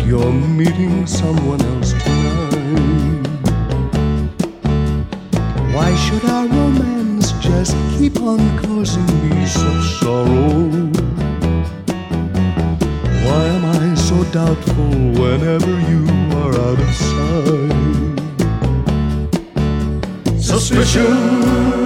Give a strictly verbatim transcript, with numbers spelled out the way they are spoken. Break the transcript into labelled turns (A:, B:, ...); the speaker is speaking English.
A: you're meeting someone else tonight. Why should our romance just keep on causing me such sorrow? Why am I so doubtful whenever you are out of sight? Suspicion